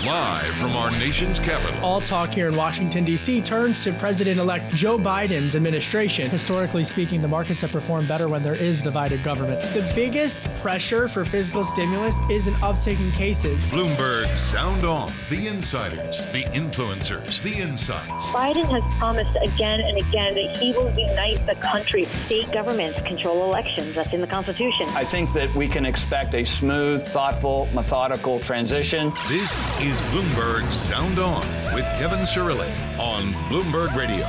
Live from our nation's capital. All talk here in Washington, D.C. turns to President-elect Joe Biden's administration. Historically speaking, the markets have performed better when there is divided government. The biggest pressure for fiscal stimulus is an uptick in cases. Bloomberg Sound On. The insiders, the influencers, the insights. Biden has promised again and again that he will unite the country. State governments control elections. That's in the Constitution. I think that we can expect a smooth, thoughtful, methodical transition. This is Bloomberg Sound On with Kevin Cirilli on Bloomberg Radio.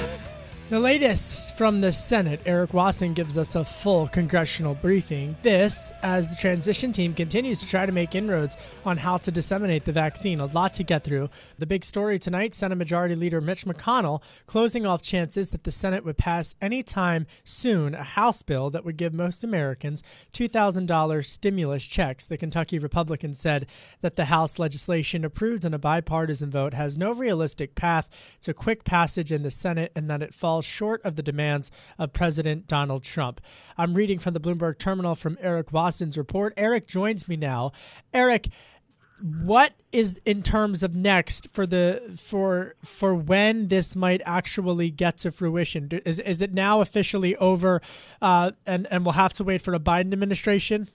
The latest from the Senate, Eric Wasson gives us a full congressional briefing. This, as the transition team continues to try to make inroads on how to disseminate the vaccine. A lot to get through. The big story tonight, Senate Majority Leader Mitch McConnell closing off chances that the Senate would pass anytime soon a House bill that would give most Americans $2,000 stimulus checks. The Kentucky Republicans said that the House legislation approved in a bipartisan vote has no realistic path to quick passage in the Senate and that it falls short of the demands of President Donald Trump. I'm reading from the Bloomberg Terminal from Eric Wasson's report. Eric joins me now. Eric, what is in terms of next for when this might actually get to fruition? Is it now officially over and we'll have to wait for a Biden administration?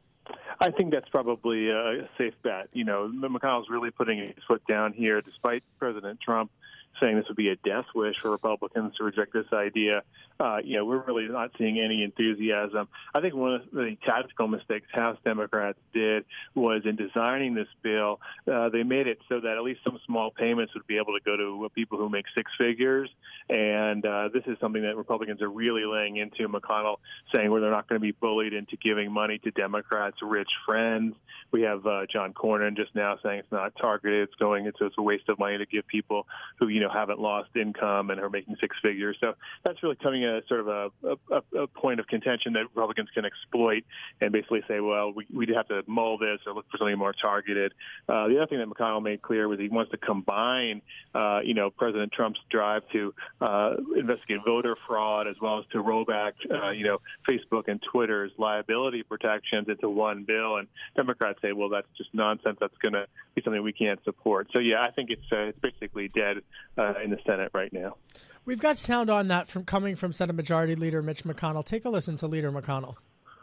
I think that's probably a safe bet. You know, McConnell's really putting his foot down here, despite President Trump saying this would be a death wish for Republicans to reject this idea. We're really not seeing any enthusiasm. I think one of the tactical mistakes House Democrats did was in designing this bill, they made it so that at least some small payments would be able to go to people who make six figures. And this is something that Republicans are really laying into. McConnell saying where they're not going to be bullied into giving money to Democrats' rich friends. We have John Cornyn just now saying it's not targeted. It's a waste of money to give people who, haven't lost income and are making six figures. So that's really coming at sort of a point of contention that Republicans can exploit and basically say, well, we have to mull this or look for something more targeted. The other thing that McConnell made clear was he wants to combine, President Trump's drive to investigate voter fraud as well as to roll back, Facebook and Twitter's liability protections into one bill. And Democrats say, well, that's just nonsense. That's going to be something we can't support. So, yeah, I think it's basically dead in the Senate right now. We've got sound on that coming from Senate Majority Leader Mitch McConnell. Take a listen to Leader McConnell.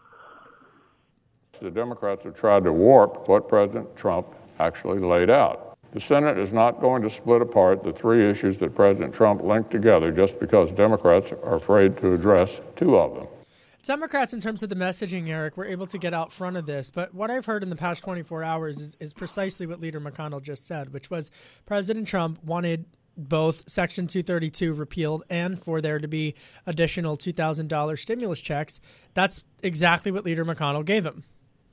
The Democrats have tried to warp what President Trump actually laid out. The Senate is not going to split apart the three issues that President Trump linked together just because Democrats are afraid to address two of them. Democrats, in terms of the messaging, Eric, were able to get out front of this. But what I've heard in the past 24 hours is precisely what Leader McConnell just said, which was President Trump wanted both Section 232 repealed and for there to be additional $2,000 stimulus checks. That's exactly what Leader McConnell gave him.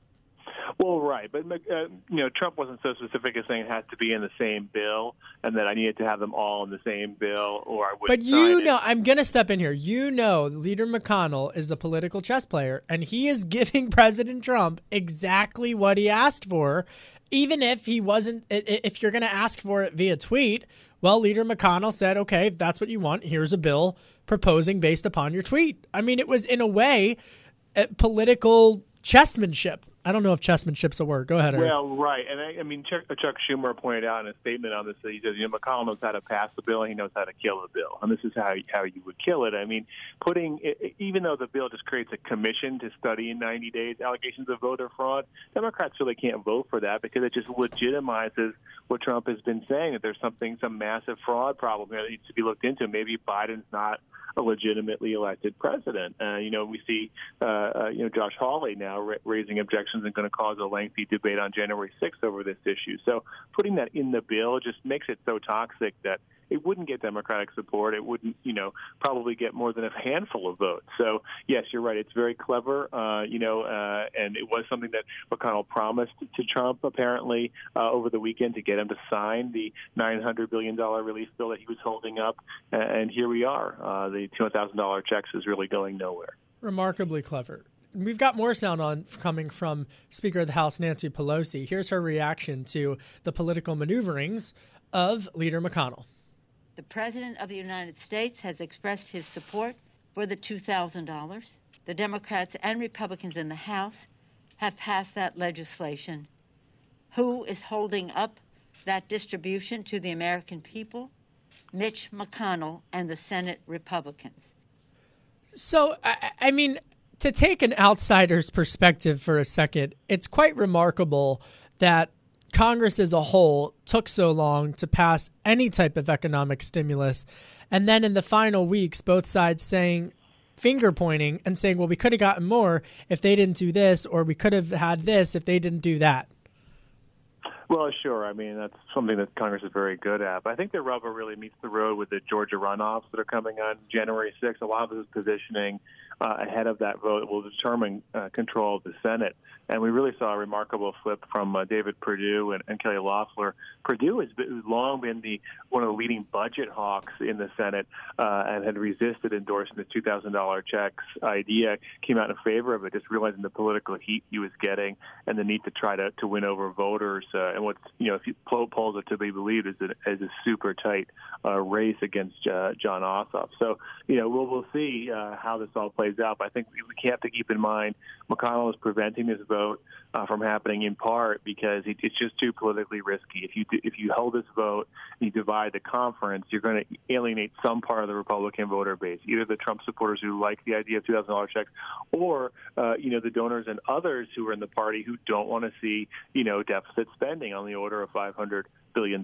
Well, right. But, Trump wasn't so specific as saying it has to be in the same bill and that I needed to have them all in the same bill or I wouldn't sign it. I'm going to step in here. Leader McConnell is a political chess player, and he is giving President Trump exactly what he asked for, even if he wasn't – if you're going to ask for it via tweet. Well, Leader McConnell said, okay, if that's what you want, here's a bill proposing based upon your tweet. I mean, it was, in a way, political chessmanship. I don't know if chessmanship's a word. Go ahead, Eric. Well, right. And Chuck Schumer pointed out in a statement on this that he says, McConnell knows how to pass the bill, he knows how to kill the bill. And this is how you would kill it. I mean, even though the bill just creates a commission to study in 90 days allegations of voter fraud, Democrats really can't vote for that because it just legitimizes what Trump has been saying, that there's some massive fraud problem here that needs to be looked into. Maybe Biden's not a legitimately elected president. We see, Josh Hawley now raising objections and going to cause a lengthy debate on January 6th over this issue. So putting that in the bill just makes it so toxic that it wouldn't get Democratic support. It wouldn't, probably get more than a handful of votes. So, yes, you're right. It's very clever, and it was something that McConnell promised to Trump, apparently, over the weekend to get him to sign the $900 billion relief bill that he was holding up. And here we are. The $200,000 checks is really going nowhere. Remarkably clever. We've got more sound coming from Speaker of the House Nancy Pelosi. Here's her reaction to the political maneuverings of Leader McConnell. The President of the United States has expressed his support for the $2,000. The Democrats and Republicans in the House have passed that legislation. Who is holding up that distribution to the American people? Mitch McConnell and the Senate Republicans. So, I mean, to take an outsider's perspective for a second, it's quite remarkable that Congress as a whole took so long to pass any type of economic stimulus. And then in the final weeks, both sides saying, finger pointing and saying, well, we could have gotten more if they didn't do this, or we could have had this if they didn't do that. Well, sure. I mean, that's something that Congress is very good at. But I think the rubber really meets the road with the Georgia runoffs that are coming on January 6th. A lot of this is positioning ahead of that vote will determine control of the Senate. And we really saw a remarkable flip from David Perdue and Kelly Loeffler. Perdue has long been one of the leading budget hawks in the Senate and had resisted endorsing the $2,000 checks idea, came out in favor of it, just realizing the political heat he was getting and the need to try to win over voters. And what's, if you polls are to be believed, is a super tight race against John Ossoff. So, we'll see how this all plays out. But I think we have to keep in mind McConnell is preventing this vote from happening in part because it's just too politically risky. If you hold this vote and you divide the conference, you're going to alienate some part of the Republican voter base, either the Trump supporters who like the idea of $2,000 checks, or the donors and others who are in the party who don't want to see deficit spending on the order of $500 billion.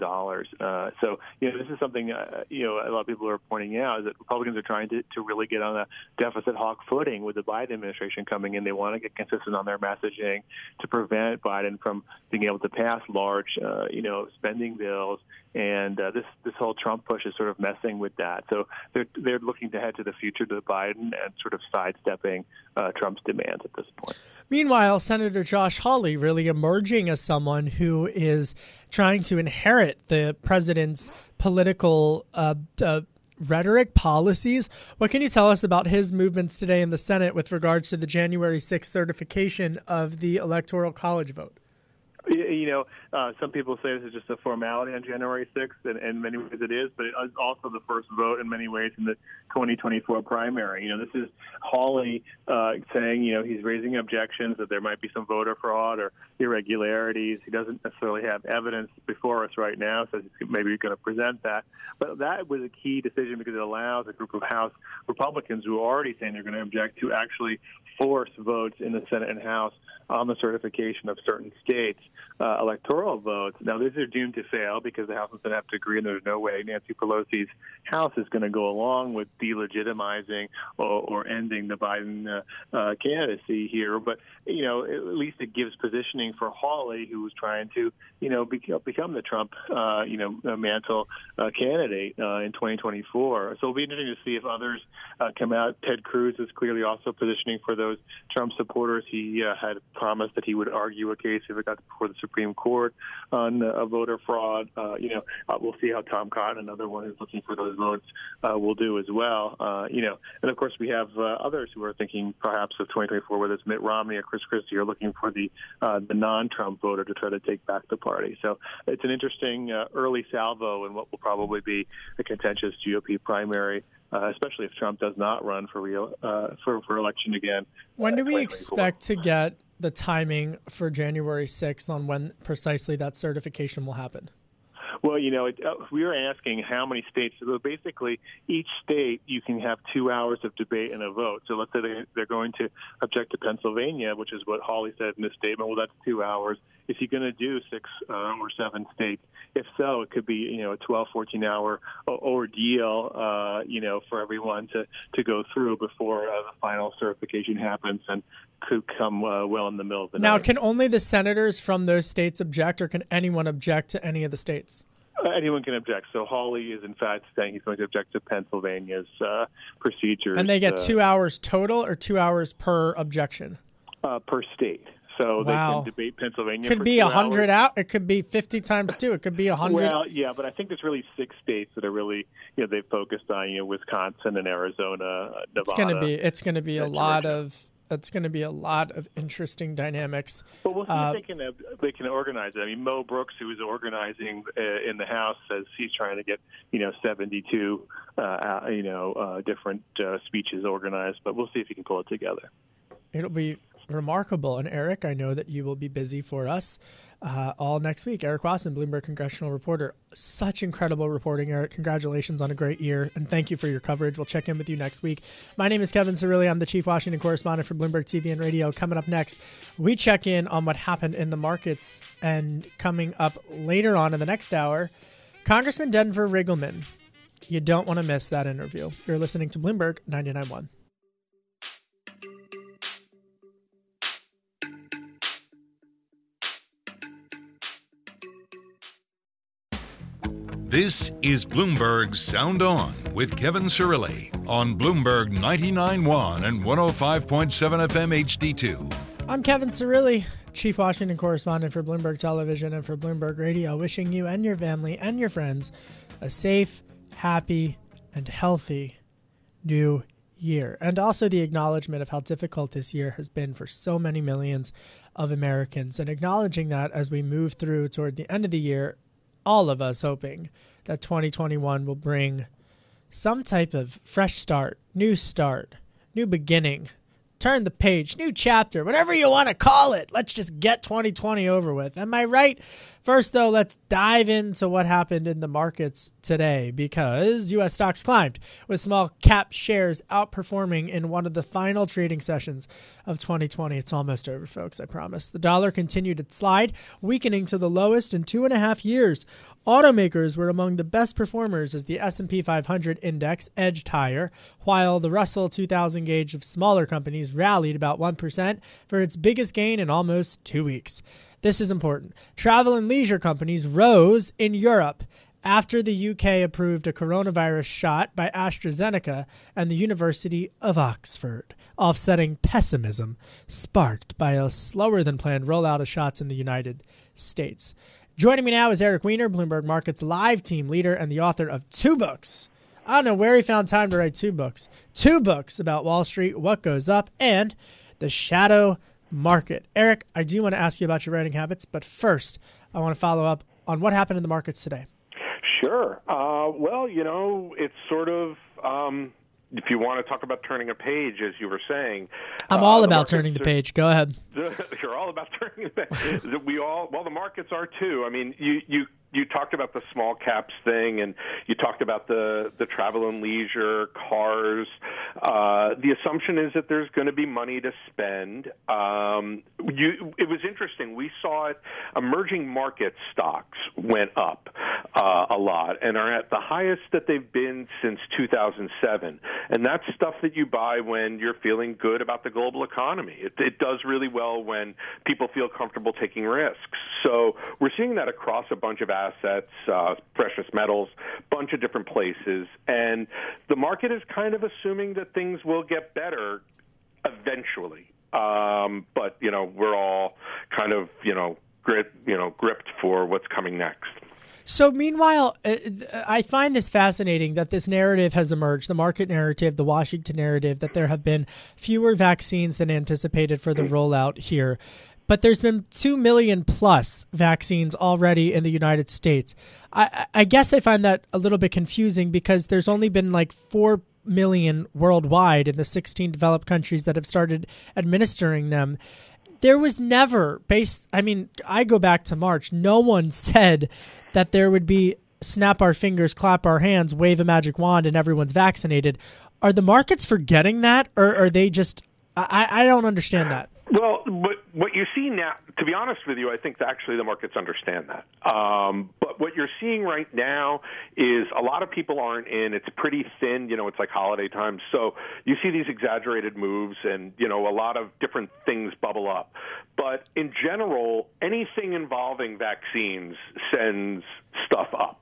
So this is something a lot of people are pointing out, is that Republicans are trying to really get on a deficit hawk footing with the Biden administration coming in. They want to get consistent on their messaging to prevent Biden from being able to pass large spending bills. And this whole Trump push is sort of messing with that. So they're looking to head to the future to Biden and sort of sidestepping Trump's demands at this point. Meanwhile, Senator Josh Hawley really emerging as someone who is trying to inherit the president's political rhetoric, policies. What can you tell us about his movements today in the Senate with regards to the January 6th certification of the Electoral College vote? Some people say this is just a formality on January 6th, and in many ways it is, but it is also the first vote in many ways in the 2024 primary. This is Hawley saying, he's raising objections that there might be some voter fraud or irregularities. He doesn't necessarily have evidence before us right now, so he's maybe going to present that. But that was a key decision because it allows a group of House Republicans who are already saying they're going to object to actually force votes in the Senate and House on the certification of certain states' electoral votes. Now, these are doomed to fail because the House is going to have to agree, and there's no way Nancy Pelosi's House is going to go along with delegitimizing or ending the Biden candidacy here. But, at least it gives positioning for Hawley, who was trying to, become the Trump, mantle candidate in 2024. So it'll be interesting to see if others come out. Ted Cruz is clearly also positioning for those Trump supporters. He had promised that he would argue a case if it got before the Supreme Court on voter fraud. We'll see how Tom Cotton, another one who's looking for those votes, will do as well. And of course we have others who are thinking perhaps of 2024, whether it's Mitt Romney or Chris Christie, are looking for the non-Trump voter to try to take back the party. So it's an interesting early salvo in what will probably be a contentious GOP primary, especially if Trump does not run for election again. When do we expect to get the timing for January 6th on when precisely that certification will happen? Well, we were asking how many states. So basically, each state, you can have 2 hours of debate and a vote. So let's say they're going to object to Pennsylvania, which is what Hawley said in his statement. Well, that's 2 hours. Is he going to do 6 or 7 states? If so, it could be, a 12, 14-hour ordeal, for everyone to go through before the final certification happens, and could come well in the middle of the night. Now, can only the senators from those states object, or can anyone object to any of the states? Anyone can object. So Hawley is, in fact, saying he's going to object to Pennsylvania's procedures. And they get 2 hours total or 2 hours per objection? Per state. So They can debate Pennsylvania. Could be 100 out. It could be 50 times 2. It could be 100. Well, yeah, but I think there's really 6 states that are really, they've focused on, Wisconsin and Arizona, Nevada. It's going to be a lot of. It's going to be a lot of interesting dynamics. But we'll see if they can organize it. I mean, Mo Brooks, who is organizing in the House, says he's trying to get 72 different speeches organized. But we'll see if he can pull it together. It'll be remarkable. And Eric, I know that you will be busy for us all next week. Eric Wasson, Bloomberg congressional reporter. Such incredible reporting, Eric. Congratulations on a great year, and thank you for your coverage. We'll check in with you next week. My name is Kevin Cirilli. I'm the chief Washington correspondent for Bloomberg TV and Radio. Coming up next, we check in on what happened in the markets, and coming up later on in the next hour, Congressman Denver Riggleman. You don't want to miss that interview. You're listening to Bloomberg 99.1. This is Bloomberg Sound On with Kevin Cirilli on Bloomberg 99.1 and 105.7 FM HD2. I'm Kevin Cirilli, chief Washington correspondent for Bloomberg Television and for Bloomberg Radio, wishing you and your family and your friends a safe, happy, and healthy new year. And also the acknowledgement of how difficult this year has been for so many millions of Americans, and acknowledging that as we move through toward the end of the year, all of us hoping that 2021 will bring some type of fresh start, new beginning, turn the page, new chapter, whatever you want to call it. Let's just get 2020 over with. Am I right? First, though, let's dive into what happened in the markets today, because U.S. stocks climbed, with small cap shares outperforming in one of the final trading sessions of 2020. It's almost over, folks, I promise. The dollar continued its slide, weakening to the lowest in 2.5 years. Automakers were among the best performers as the S&P 500 index edged higher, while the Russell 2000 gauge of smaller companies rallied about 1% for its biggest gain in almost 2 weeks. This is important. Travel and leisure companies rose in Europe after the UK approved a coronavirus shot by AstraZeneca and the University of Oxford, offsetting pessimism sparked by a slower-than-planned rollout of shots in the United States. Joining me now is Eric Weiner, Bloomberg Markets Live team leader and the author of 2 books. I don't know where he found time to write 2 books. 2 books about Wall Street, what goes up, and the shadow market. Eric, I do want to ask you about your writing habits, but first, I want to follow up on what happened in the markets today. Sure. Well, it's sort of, if you want to talk about turning a page, as you were saying. I'm all about turning the page. Go ahead. You're all about turning the page. The markets are too. I mean, you talked about the small caps thing, and you talked about the travel and leisure, cars. The assumption is that there's going to be money to spend. It was interesting. We saw it. Emerging market stocks went up a lot and are at the highest that they've been since 2007. And that's stuff that you buy when you're feeling good about the global economy. It does really well when people feel comfortable taking risks. So we're seeing that across a bunch of assets, precious metals, bunch of different places. And the market is kind of assuming that things will get better eventually. But, we're all kind of, gripped for what's coming next. So meanwhile, I find this fascinating that this narrative has emerged, the market narrative, the Washington narrative, that there have been fewer vaccines than anticipated for the rollout here. But there's been 2 million plus vaccines already in the United States. I guess I find that a little bit confusing because there's only been like 4 million worldwide in the 16 developed countries that have started administering them. There was never, I go back to March, no one said that there would be snap our fingers, clap our hands, wave a magic wand, and everyone's vaccinated. Are the markets forgetting that, or are they just, I don't understand that. Well, what you see now, to be honest with you, I think that actually the markets understand that. But what you're seeing right now is a lot of people aren't in. It's pretty thin. It's like holiday time. So you see these exaggerated moves and, a lot of different things bubble up. But in general, anything involving vaccines sends stuff up.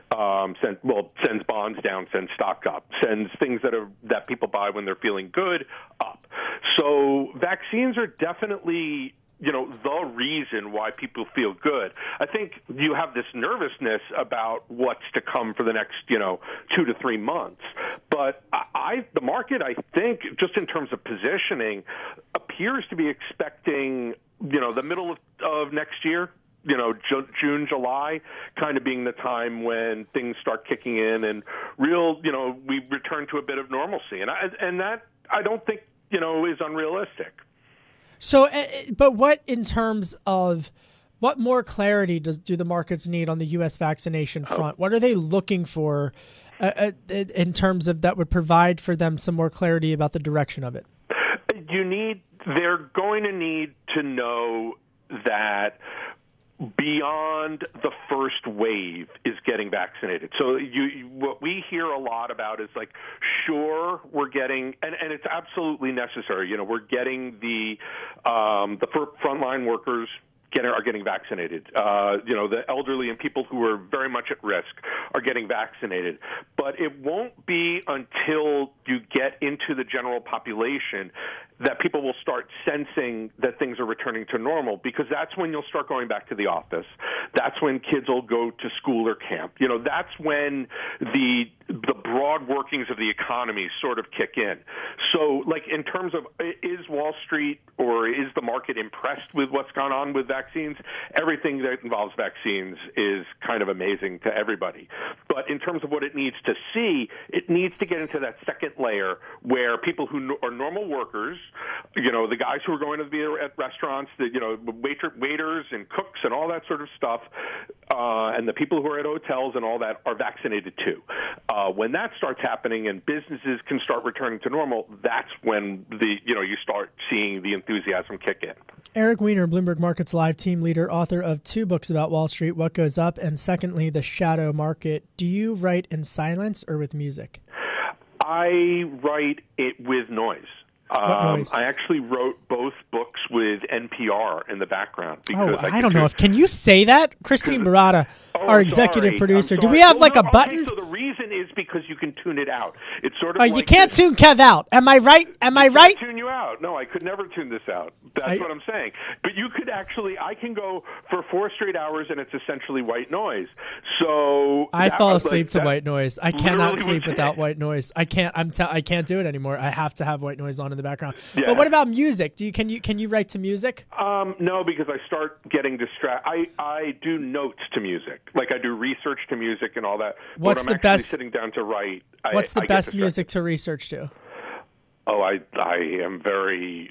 Sends bonds down, sends stock up, sends things that people buy when they're feeling good up. So vaccines are definitely, the reason why people feel good. I think you have this nervousness about what's to come for the next, 2 to 3 months. But the market, I think, just in terms of positioning, appears to be expecting, the middle of next year. June, July, kind of being the time when things start kicking in and we return to a bit of normalcy. And that I don't think, is unrealistic. So, but what in terms of what more clarity do the markets need on the U.S. vaccination front? What are they looking for in terms of that would provide for them some more clarity about the direction of it? They're going to need to know that beyond the first wave is getting vaccinated. So what we hear a lot about is like, sure, we're getting, and it's absolutely necessary. You know, we're getting the frontline workers are getting vaccinated. The elderly and people who are very much at risk are getting vaccinated. But it won't be until you get into the general population that people will start sensing that things are returning to normal, because that's when you'll start going back to the office. That's when kids will go to school or camp. You know, that's when the broad workings of the economy sort of kick in. So, like, in terms of, is Wall Street or is the market impressed with what's gone on with vaccines? Everything that involves vaccines is kind of amazing to everybody. But in terms of what it needs to see, it needs to get into that second layer where people who are normal workers, you know, the guys who are going to be at restaurants, waiters and cooks and all that sort of stuff, and the people who are at hotels and all that are vaccinated too. When that starts happening and businesses can start returning to normal, that's when you start seeing the enthusiasm kick in. Eric Weiner, Bloomberg Markets Live team leader, author of 2 books about Wall Street, What Goes Up, and secondly, The Shadow Market. Do you write in silence or with music? I write it with noise. I actually wrote both books with NPR in the background. Because I don't know. Can you say that? Christine Barada, our executive producer. Do we have a button? Okay, so the reason is because you can tune it out. It's sort of you can't tune Kev out. Am I right? I right? Tune you out. No, I could never tune this out. That's what I'm saying. But you could actually, I can go for 4 straight hours and it's essentially white noise. So I fall asleep to white noise. I cannot sleep without white noise. I can't. I can't do it anymore. I have to have white noise on in the background. Yeah. But what about music? Can you write to music? No, because I start getting distracted. I do notes to music, like I do research to music and all that. What's the best? Sitting down to write. What's the best music to research to? Oh, I am very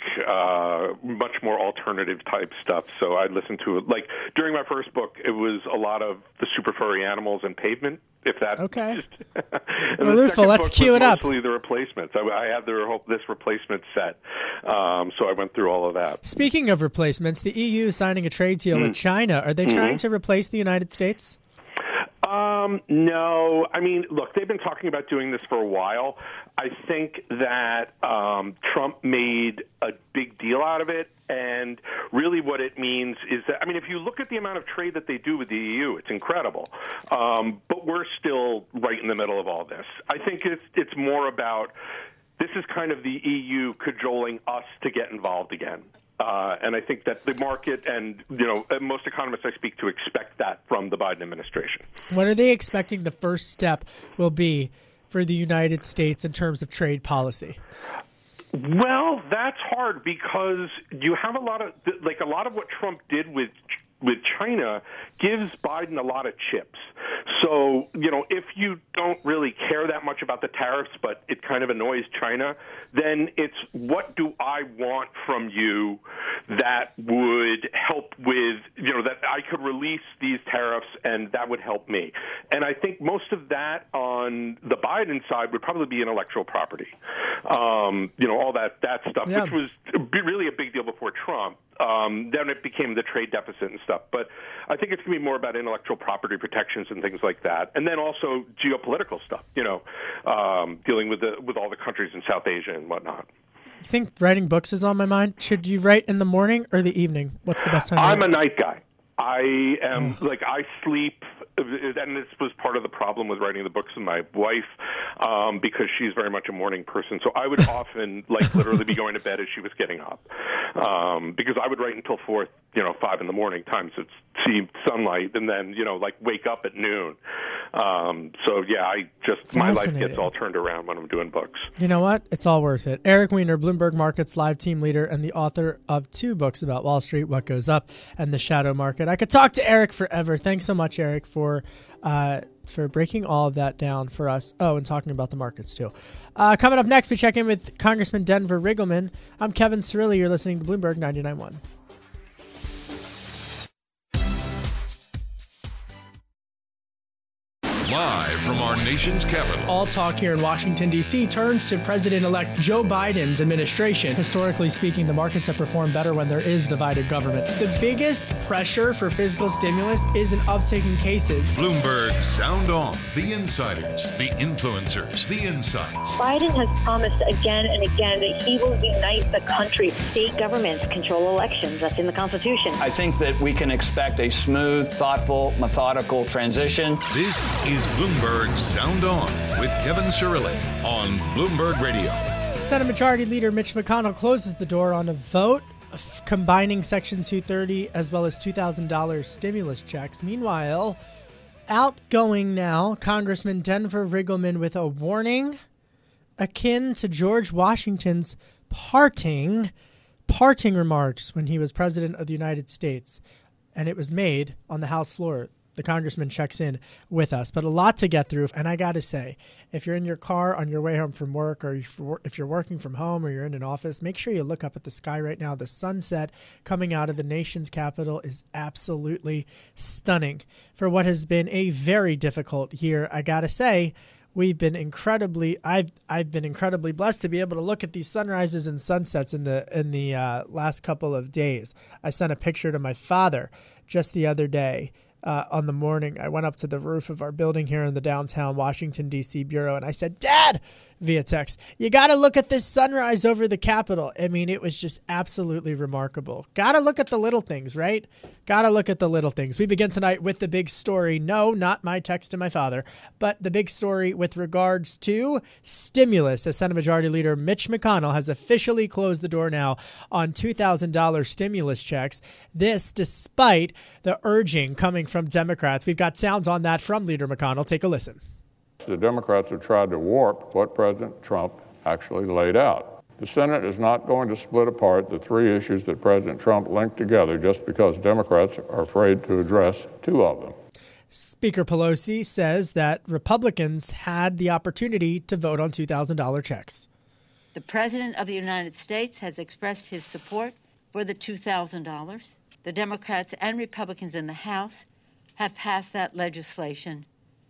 much more alternative type stuff. So I listen to it. Like during my first book, it was a lot of the Super Furry Animals and Pavement. If that okay. Rufo, let's cue it up. Mostly the Replacements. I had this replacement set, so I went through all of that. Speaking of replacements, the EU is signing a trade deal with China. Are they trying to replace the United States? No. I mean, look, they've been talking about doing this for a while. I think that Trump made a big deal out of it, and really what it means is that, I mean, if you look at the amount of trade that they do with the EU, it's incredible. But we're still right in the middle of all this. I think it's more about, this is kind of the EU cajoling us to get involved again. And I think that the market and, most economists I speak to expect that from the Biden administration. What are they expecting the first step will be for the United States in terms of trade policy? Well, that's hard because you have a lot of what Trump did with China gives Biden a lot of chips. So, if you don't really care that much about the tariffs, but it kind of annoys China, then it's what do I want from you that would help with, that I could release these tariffs and that would help me. And I think most of that on the Biden side would probably be intellectual property. All that stuff, which was really a big deal before Trump. Then it became the trade deficit and stuff. But I think it's going to be more about intellectual property protections and things like that. And then also geopolitical stuff, dealing with all the countries in South Asia and whatnot. You think writing books is on my mind? Should you write in the morning or the evening? What's the best time? I'm a night guy. I am I sleep, and this was part of the problem with writing the books with my wife, because she's very much a morning person. So I would often literally be going to bed as she was getting up, because I would write until 5 in the morning, times to see sunlight, and then wake up at noon. So yeah, my life gets all turned around when I'm doing books. You know what? It's all worth it. Eric Weiner, Bloomberg Markets live team leader and the author of 2 books about Wall Street, What Goes Up and the Shadow Market. I could talk to Eric forever. Thanks so much, Eric, for breaking all of that down for us. Oh, and talking about the markets too. Coming up next, we check in with Congressman Denver Riggleman. I'm Kevin Cirilli. You're listening to Bloomberg 99.1. Live from our nation's capital. All talk here in Washington, D.C. turns to President-elect Joe Biden's administration. Historically speaking, the markets have performed better when there is divided government. The biggest pressure for fiscal stimulus is an uptick in cases. Bloomberg Sound On. The insiders, the influencers, the insights. Biden has promised again and again that he will unite the country. State governments control elections. That's in the Constitution. I think that we can expect a smooth, thoughtful, methodical transition. This is Bloomberg Sound On with Kevin Cirilli on Bloomberg Radio. Senate Majority Leader Mitch McConnell closes the door on a vote combining Section 230 as well as $2,000 stimulus checks. Meanwhile, outgoing now, Congressman Denver Riggleman with a warning akin to George Washington's parting remarks when he was President of the United States. And it was made on the House floor. The congressman checks in with us, but a lot to get through. And I got to say, if you're in your car on your way home from work, or if you're working from home or you're in an office, make sure you look up at the sky right now. The sunset coming out of the nation's capital is absolutely stunning for what has been a very difficult year. I got to say, I've been incredibly blessed to be able to look at these sunrises and sunsets in the last couple of days. I sent a picture to my father just the other day. On the morning, I went up to the roof of our building here in the downtown Washington, D.C. bureau, and I said, Dad, via text, you got to look at this sunrise over the Capitol. I mean, it was just absolutely remarkable. Got to look at the little things, right? Got to look at the little things. We begin tonight with the big story. No, not my text to my father, but the big story with regards to stimulus, as Senate Majority Leader Mitch McConnell has officially closed the door now on $2,000 stimulus checks. This despite the urging coming from Democrats. We've got sounds on that from Leader McConnell. Take a listen. The Democrats have tried to warp what President Trump actually laid out. The Senate is not going to split apart the 3 issues that President Trump linked together just because Democrats are afraid to address 2 of them. Speaker Pelosi says that Republicans had the opportunity to vote on $2,000 checks. The President of the United States has expressed his support for the $2,000. The Democrats and Republicans in the House have passed that legislation.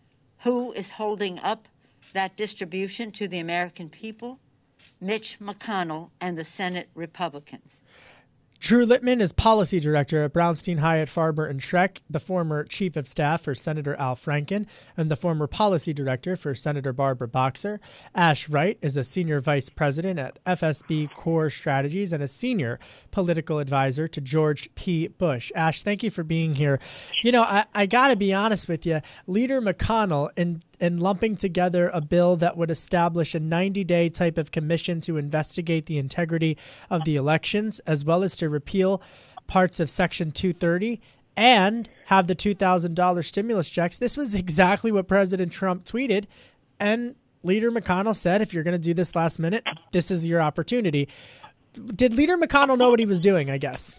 Who is holding up that distribution to the American people? Mitch McConnell and the Senate Republicans. Drew Littman is policy director at Brownstein Hyatt Farber and Schreck, the former chief of staff for Senator Al Franken, and the former policy director for Senator Barbara Boxer. Ash Wright is a senior vice president at FSB Core Strategies and a senior political advisor to George P. Bush. Ash, thank you for being here. You know, I got to be honest with you. Leader McConnell, in lumping together a bill that would establish a 90-day type of commission to investigate the integrity of the elections, as well as to repeal parts of Section 230 and have the $2,000 stimulus checks. This was exactly what President Trump tweeted. And Leader McConnell said, if you're going to do this last minute, this is your opportunity. Did Leader McConnell know what he was doing, I guess?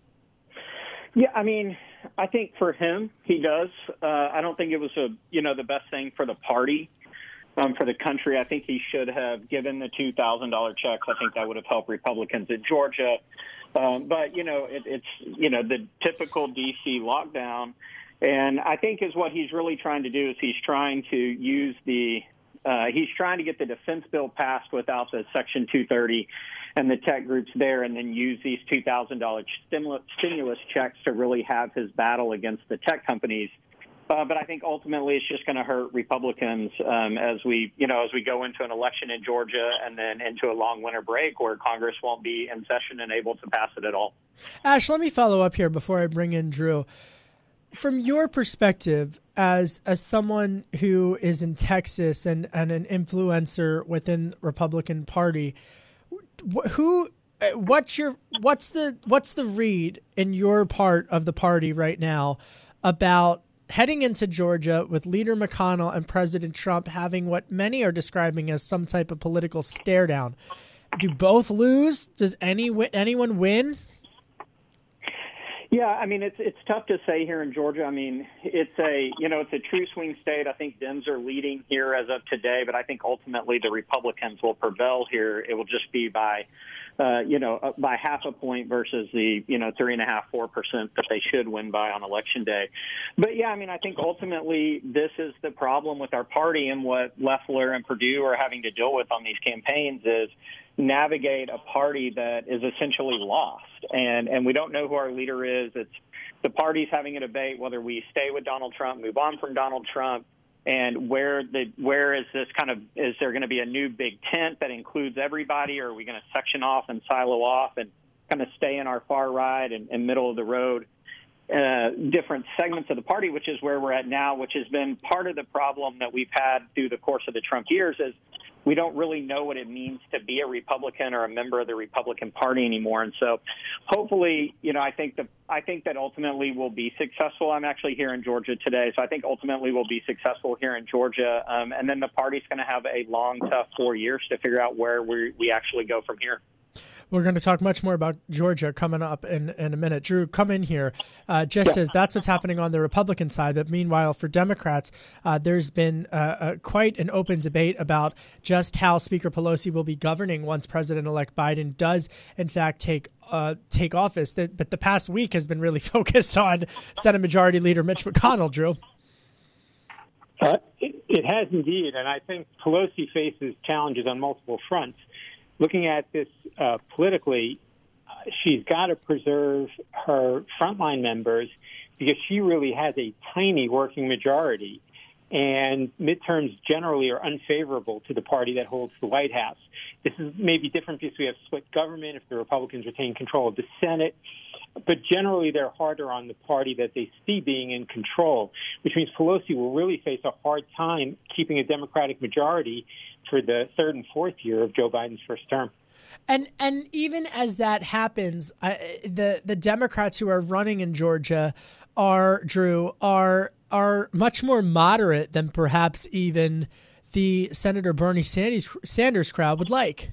Yeah, I mean, I think for him, he does. I don't think it was the best thing for the party, for the country. I think he should have given the $2,000 checks. I think that would have helped Republicans in Georgia. But it's the typical D.C. lockdown, and I think is what he's really trying to do is he's trying to use he's trying to get the defense bill passed without the Section 230 and the tech groups there, and then use these $2,000 stimulus checks to really have his battle against the tech companies. But I think ultimately it's just going to hurt Republicans as we go into an election in Georgia and then into a long winter break where Congress won't be in session and able to pass it at all. Ash, let me follow up here before I bring in Drew. From your perspective, as someone who is in Texas and an influencer within the Republican Party, what's the read in your part of the party right now about heading into Georgia with Leader McConnell and President Trump having what many are describing as some type of political stare down. Do both lose? Does anyone win? Yeah, I mean, it's tough to say here in Georgia. I mean, it's a true swing state. I think Dems are leading here as of today, but I think ultimately the Republicans will prevail here. It will just be by half a point versus the 3.5%, 4% that they should win by on Election Day. But yeah, I mean, I think ultimately this is the problem with our party, and what Loeffler and Perdue are having to deal with on these campaigns is navigate a party that is essentially lost. And we don't know who our leader is. It's the party's having a debate whether we stay with Donald Trump, move on from Donald Trump, and where is this is there going to be a new big tent that includes everybody, or are we going to section off and silo off and kind of stay in our far right and middle of the road different segments of the party, which is where we're at now, which has been part of the problem that we've had through the course of the Trump years is we don't really know what it means to be a Republican or a member of the Republican Party anymore. And so hopefully, I think that ultimately we'll be successful. I'm actually here in Georgia today, so I think ultimately we'll be successful here in Georgia. And then the party's going to have a long, tough 4 years to figure out where we actually go from here. We're going to talk much more about Georgia coming up in a minute. Drew, come in here. Just as that's what's happening on the Republican side, but meanwhile, for Democrats, there's been quite an open debate about just how Speaker Pelosi will be governing once President-elect Biden does, in fact, take office. But the past week has been really focused on Senate Majority Leader Mitch McConnell, Drew. It has indeed, and I think Pelosi faces challenges on multiple fronts. Looking at this politically, she's got to preserve her frontline members because she really has a tiny working majority, and midterms generally are unfavorable to the party that holds the White House. This is maybe different because we have split government if the Republicans retain control of the Senate, but generally they're harder on the party that they see being in control, which means Pelosi will really face a hard time keeping a Democratic majority for the third and fourth year of Joe Biden's first term. And even as that happens, the Democrats who are running in Georgia are much more moderate than perhaps even the Senator Bernie Sanders crowd would like.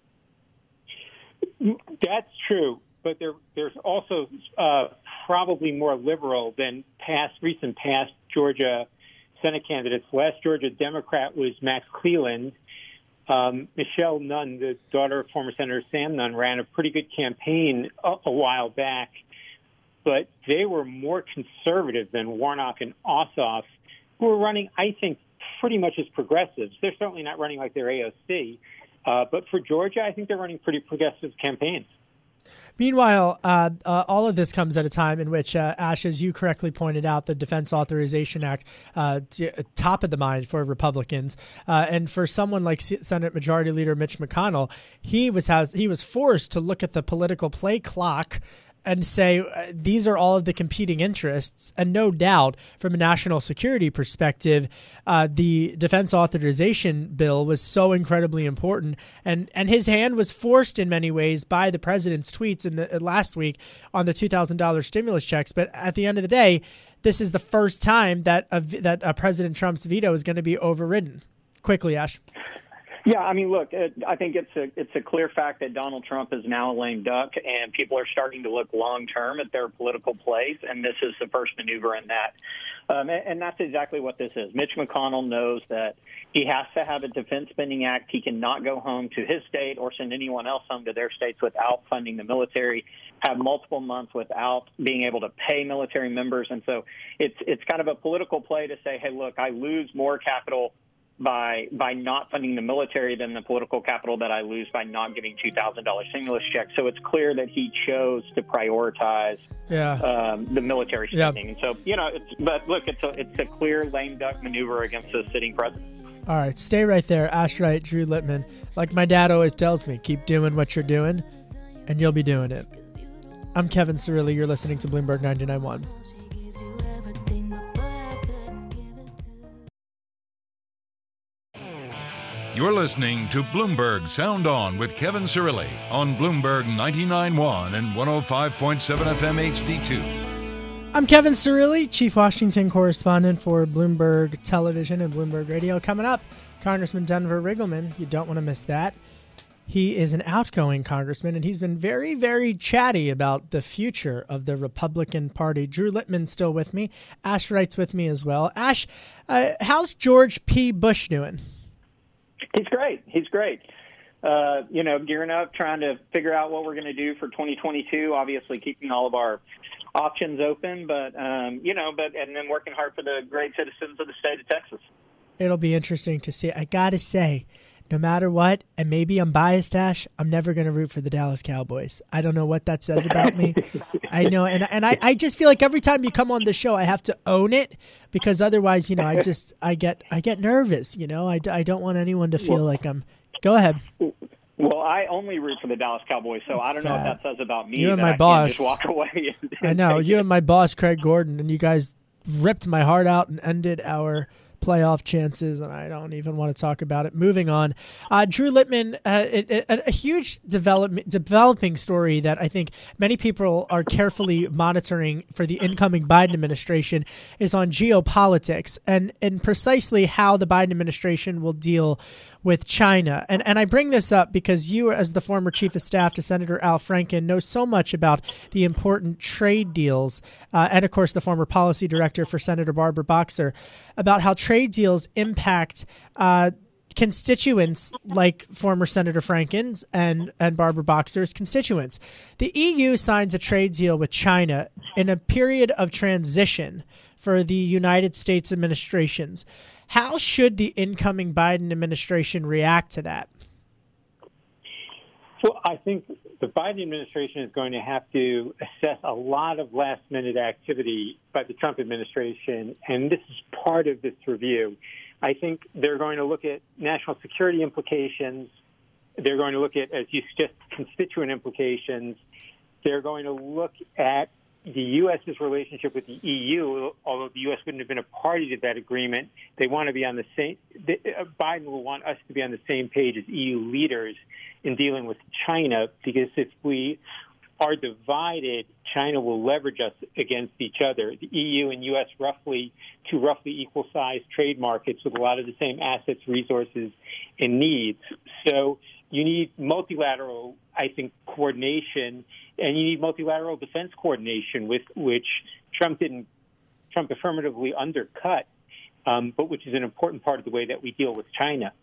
That's true, but there's also probably more liberal than recent past Georgia Senate candidates. Last Georgia Democrat was Max Cleland. Michelle Nunn, the daughter of former Senator Sam Nunn, ran a pretty good campaign a while back, but they were more conservative than Warnock and Ossoff, who were running, I think, pretty much as progressives. They're certainly not running like their AOC, but for Georgia, I think they're running pretty progressive campaigns. Meanwhile, all of this comes at a time in which, Ash, as you correctly pointed out, the Defense Authorization Act, top of the mind for Republicans. And for someone like Senate Majority Leader Mitch McConnell, he was forced to look at the political play clock and say these are all of the competing interests. And no doubt, from a national security perspective, the defense authorization bill was so incredibly important. And his hand was forced in many ways by the president's tweets in the last week on the $2,000 stimulus checks. But at the end of the day, this is the first time that President Trump's veto is going to be overridden. Quickly, Ash. Yeah, I mean, look, I think it's a clear fact that Donald Trump is now a lame duck, and people are starting to look long-term at their political plays, and this is the first maneuver in that. And that's exactly what this is. Mitch McConnell knows that he has to have a defense spending act. He cannot go home to his state or send anyone else home to their states without funding the military, have multiple months without being able to pay military members. And so it's kind of a political play to say, hey, look, I lose more capital by not funding the military than the political capital that I lose by not giving $2,000 stimulus checks. So it's clear that he chose to prioritize the military spending. And so, it's a clear lame duck maneuver against the sitting president. All right, stay right there. Ash Wright, Drew Littman. Like my dad always tells me, keep doing what you're doing, and you'll be doing it. I'm Kevin Cirilli. You're listening to Bloomberg 99.1. You're listening to Bloomberg Sound On with Kevin Cirilli on Bloomberg 99.1 and 105.7 FM HD2. I'm Kevin Cirilli, Chief Washington Correspondent for Bloomberg Television and Bloomberg Radio. Coming up, Congressman Denver Riggleman. You don't want to miss that. He is an outgoing congressman, and he's been very, very chatty about the future of the Republican Party. Drew Littman's still with me. Ash Wright's with me as well. Ash, how's George P. Bush doing? He's great. He's great. Gearing up, trying to figure out what we're going to do for 2022, obviously keeping all of our options open, and then working hard for the great citizens of the state of Texas. It'll be interesting to see. I got to say, no matter what, and maybe I'm biased, Ash, I'm never going to root for the Dallas Cowboys. I don't know what that says about me. I know, and I just feel like every time you come on the show, I have to own it, because otherwise, I get nervous. I don't want anyone to feel like I'm. Go ahead. Well, I only root for the Dallas Cowboys, so I don't know what that says about me. You and my boss. Just walk away. I know you and my boss, Craig Gordon, and you guys ripped my heart out and ended our playoff chances, and I don't even want to talk about it. Moving on, Drew Littman, a huge developing story that I think many people are carefully monitoring for the incoming Biden administration is on geopolitics and precisely how the Biden administration will deal with China. And I bring this up because you, as the former chief of staff to Senator Al Franken, know so much about the important trade deals, and of course the former policy director for Senator Barbara Boxer, about how trade deals impact constituents like former Senator Franken's and Barbara Boxer's constituents. The EU signs a trade deal with China in a period of transition for the United States administrations. How should the incoming Biden administration react to that? Well, I think the Biden administration is going to have to assess a lot of last-minute activity by the Trump administration, and this is part of this review. I think they're going to look at national security implications. They're going to look at, as you suggest, constituent implications. They're going to look at the U.S.'s relationship with the EU, although the U.S. wouldn't have been a party to that agreement. They want to be on the same. Biden will want us to be on the same page as EU leaders in dealing with China, because if we are divided, China will leverage us against each other. The EU and U.S. two roughly equal-sized trade markets with a lot of the same assets, resources, and needs. So you need multilateral, I think, coordination, and you need multilateral defense coordination, with which Trump affirmatively undercut, but which is an important part of the way that we deal with China.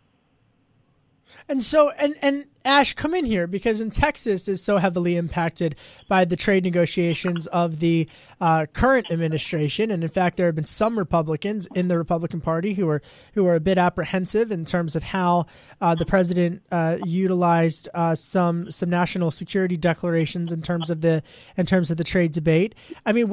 And so, and Ash, come in here, because in Texas is so heavily impacted by the trade negotiations of the current administration, and in fact, there have been some Republicans in the Republican Party who are a bit apprehensive in terms of how the president utilized some national security declarations in terms of the trade debate. I mean,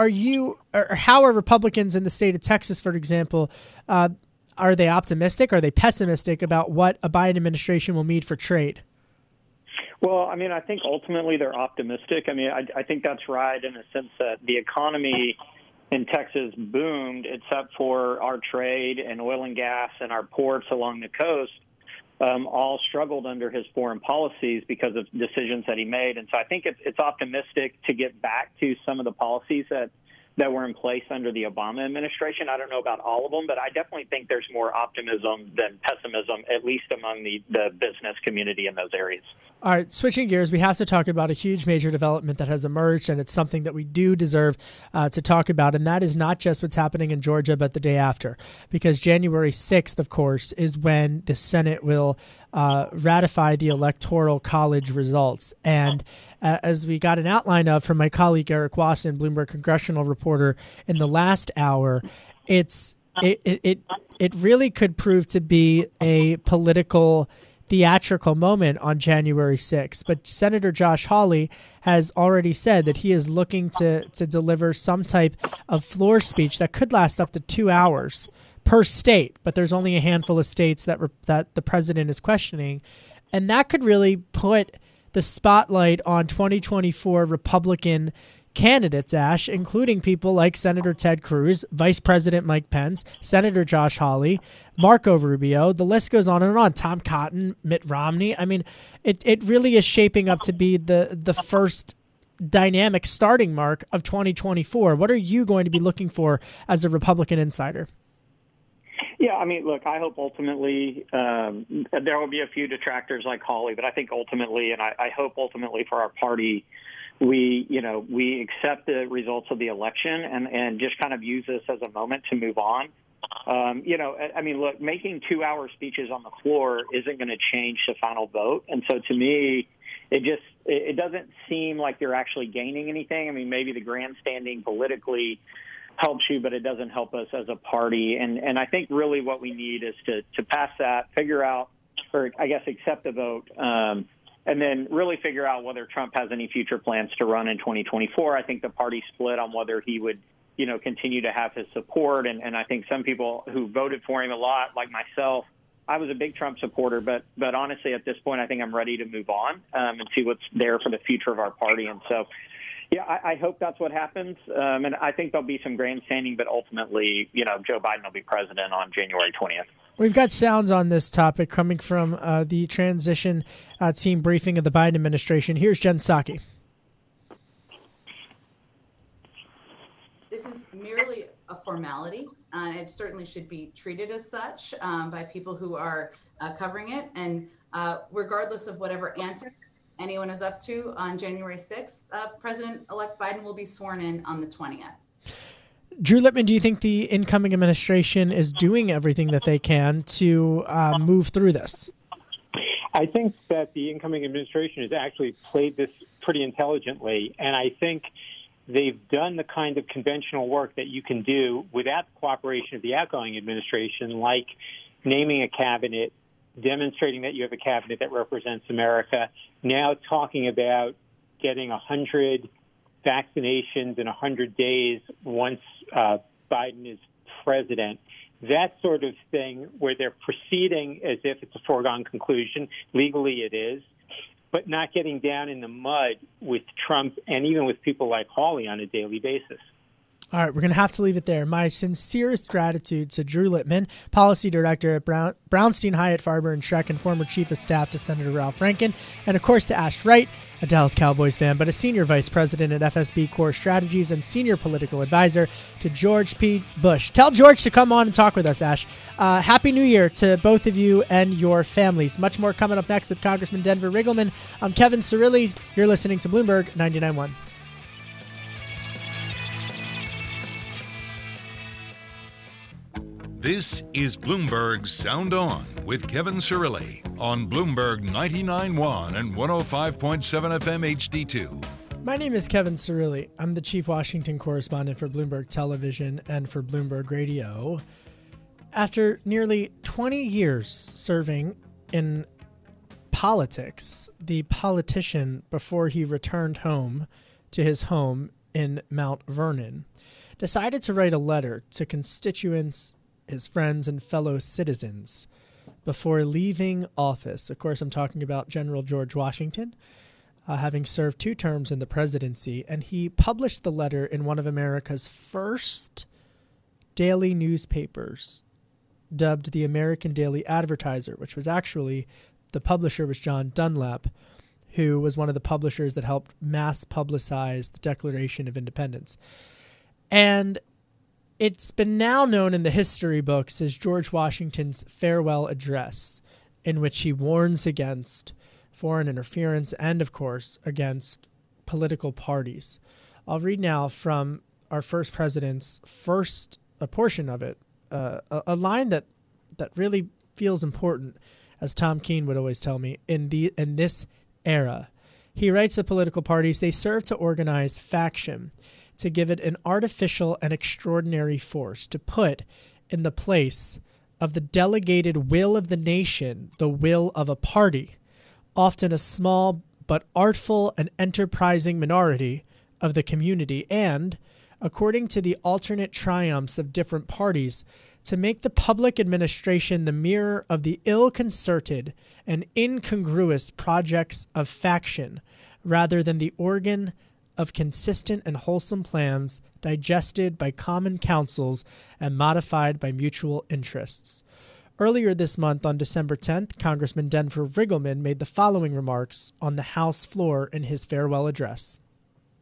how are Republicans in the state of Texas, for example? Are they optimistic? Are they pessimistic about what a Biden administration will mean for trade? Well, I mean, I think ultimately they're optimistic. I mean, I think that's right in the sense that the economy in Texas boomed, except for our trade and oil and gas and our ports along the coast, all struggled under his foreign policies because of decisions that he made. And so I think it's optimistic to get back to some of the policies that were in place under the Obama administration. I don't know about all of them, but I definitely think there's more optimism than pessimism, at least among the business community in those areas. All right, switching gears, we have to talk about a huge major development that has emerged, and it's something that we do deserve to talk about, and that is not just what's happening in Georgia, but the day after, because January 6th, of course, is when the Senate will ratify the Electoral College results. And as we got an outline of from my colleague Eric Wasson, Bloomberg congressional reporter, in the last hour, it really could prove to be a political theatrical moment on January 6th. But Senator Josh Hawley has already said that he is looking to deliver some type of floor speech that could last up to 2 hours per state, but there's only a handful of states that the president is questioning, and that could really put the spotlight on 2024 Republican candidates, Ash, including people like Senator Ted Cruz, Vice President Mike Pence, Senator Josh Hawley, Marco Rubio. The list goes on and on. Tom Cotton, Mitt Romney. I mean, it really is shaping up to be the first dynamic starting mark of 2024. What are you going to be looking for as a Republican insider? Yeah, I mean, look, I hope ultimately there will be a few detractors like Hawley, but I think ultimately, and I hope ultimately for our party, we accept the results of the election and just kind of use this as a moment to move on. I mean, look, making 2-hour speeches on the floor isn't going to change the final vote. And so to me, it doesn't seem like you're actually gaining anything. I mean, maybe the grandstanding politically helps you, but it doesn't help us as a party. And I think really what we need is to pass that, figure out, or I guess accept the vote, and then really figure out whether Trump has any future plans to run in 2024. I think the party split on whether he would, continue to have his support. And I think some people who voted for him a lot, like myself, I was a big Trump supporter, but honestly, at this point, I think I'm ready to move on and see what's there for the future of our party. And so, yeah, I hope that's what happens. And I think there'll be some grandstanding, but ultimately, Joe Biden will be president on January 20th. We've got sounds on this topic coming from the transition team briefing of the Biden administration. Here's Jen Psaki. This is merely a formality. It certainly should be treated as such by people who are covering it. And regardless of whatever antics anyone is up to on January 6th, President-elect Biden will be sworn in on the 20th. Drew Lippman, do you think the incoming administration is doing everything that they can to move through this? I think that the incoming administration has actually played this pretty intelligently, and I think they've done the kind of conventional work that you can do without the cooperation of the outgoing administration, like naming a cabinet, demonstrating that you have a cabinet that represents America, now talking about getting 100 vaccinations in 100 days once Biden is president. That sort of thing where they're proceeding as if it's a foregone conclusion. Legally it is, but not getting down in the mud with Trump and even with people like Hawley on a daily basis. All right, we're going to have to leave it there. My sincerest gratitude to Drew Lippman, Policy Director at Brownstein, Hyatt, Farber, and Schreck, and former Chief of Staff to Senator Ralph Rankin, and of course to Ash Wright, a Dallas Cowboys fan, but a Senior Vice President at FSB Core Strategies and Senior Political Advisor to George P. Bush. Tell George to come on and talk with us, Ash. Happy New Year to both of you and your families. Much more coming up next with Congressman Denver Riggleman. I'm Kevin Cirilli. You're listening to Bloomberg 99.1. This is Bloomberg's Sound On with Kevin Cirilli on Bloomberg 99.1 and 105.7 FM HD2. My name is Kevin Cirilli. I'm the Chief Washington Correspondent for Bloomberg Television and for Bloomberg Radio. After nearly 20 years serving in politics, the politician, before he returned home to his home in Mount Vernon, decided to write a letter to constituents, his friends, and fellow citizens before leaving office. Of course, I'm talking about General George Washington, having served 2 terms in the presidency, and he published the letter in one of America's first daily newspapers, dubbed the American Daily Advertiser, which was actually, the publisher was John Dunlap, who was one of the publishers that helped mass publicize the Declaration of Independence. And it's been now known in the history books as George Washington's farewell address, in which he warns against foreign interference and, of course, against political parties. I'll read now from our first president's a portion of it, a line that really feels important, as Tom Keene would always tell me, in this era. He writes of political parties, they serve to organize faction, to give it an artificial and extraordinary force, to put in the place of the delegated will of the nation the will of a party, often a small but artful and enterprising minority of the community, and, according to the alternate triumphs of different parties, to make the public administration the mirror of the ill-concerted and incongruous projects of faction, rather than the organ of consistent and wholesome plans digested by common councils and modified by mutual interests. Earlier this month, on December 10th, Congressman Denver Riggleman made the following remarks on the House floor in his farewell address.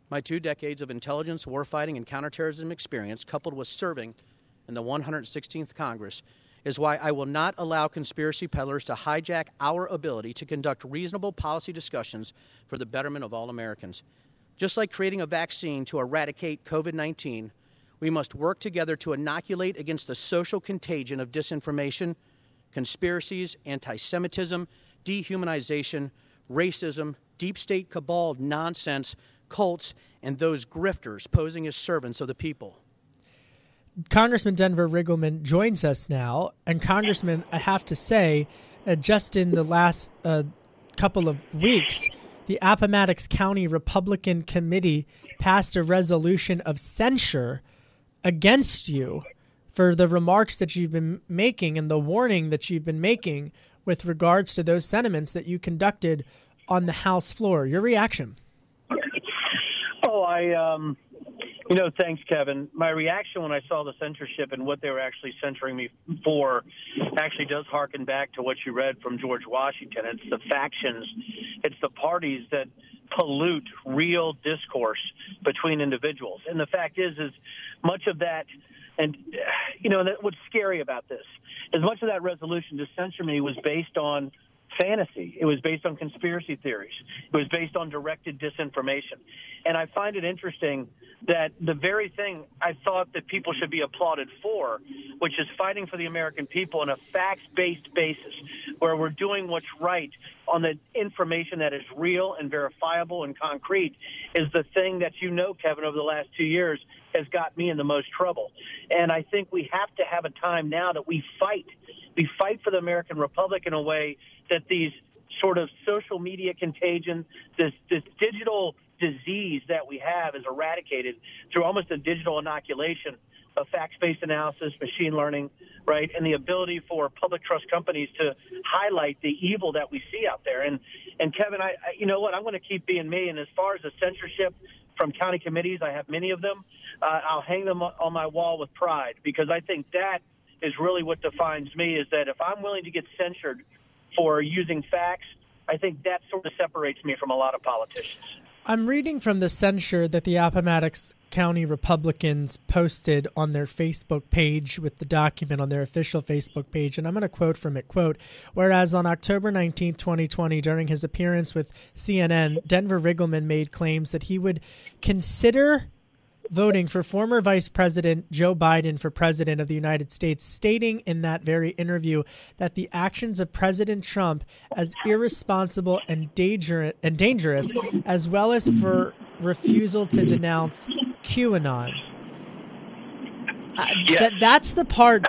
My 2 decades of intelligence, warfighting, and counterterrorism experience, coupled with serving in the 116th Congress, is why I will not allow conspiracy peddlers to hijack our ability to conduct reasonable policy discussions for the betterment of all Americans. Just like creating a vaccine to eradicate COVID-19, we must work together to inoculate against the social contagion of disinformation, conspiracies, anti-Semitism, dehumanization, racism, deep state cabal nonsense, cults, and those grifters posing as servants of the people. Congressman Denver Riggleman joins us now. And Congressman, I have to say, just in the last couple of weeks, the Appomattox County Republican Committee passed a resolution of censure against you for the remarks that you've been making and the warning that you've been making with regards to those sentiments that you conducted on the House floor. Your reaction? Thanks, Kevin. My reaction when I saw the censorship and what they were actually censoring me for actually does harken back to what you read from George Washington. It's the factions, it's the parties that pollute real discourse between individuals. And the fact is much of that, and what's scary about this, as much of that resolution to censor me was based on fantasy. It was based on conspiracy theories. It was based on directed disinformation. And I find it interesting that the very thing I thought that people should be applauded for, which is fighting for the American people on a facts-based basis, where we're doing what's right on the information that is real and verifiable and concrete, is the thing that Kevin, over the last 2 years has got me in the most trouble. And I think we have to have a time now that we fight. We fight for the American Republic in a way that these sort of social media contagion, this digital disease that we have is eradicated through almost a digital inoculation of facts-based analysis, machine learning, right, and the ability for public trust companies to highlight the evil that we see out there. And Kevin, I'm going to keep being me. And as far as the censorship from county committees, I have many of them. I'll hang them on my wall with pride, because I think that is really what defines me, is that if I'm willing to get censored for using facts, I think that sort of separates me from a lot of politicians. I'm reading from the censure that the Appomattox County Republicans posted on their Facebook page with the document on their official Facebook page, and I'm going to quote from it, quote, "Whereas on October 19, 2020, during his appearance with CNN, Denver Riggleman made claims that he would consider voting for former Vice President Joe Biden for President of the United States, stating in that very interview that the actions of President Trump as irresponsible and dangerous, as well as for refusal to denounce QAnon." That's the part.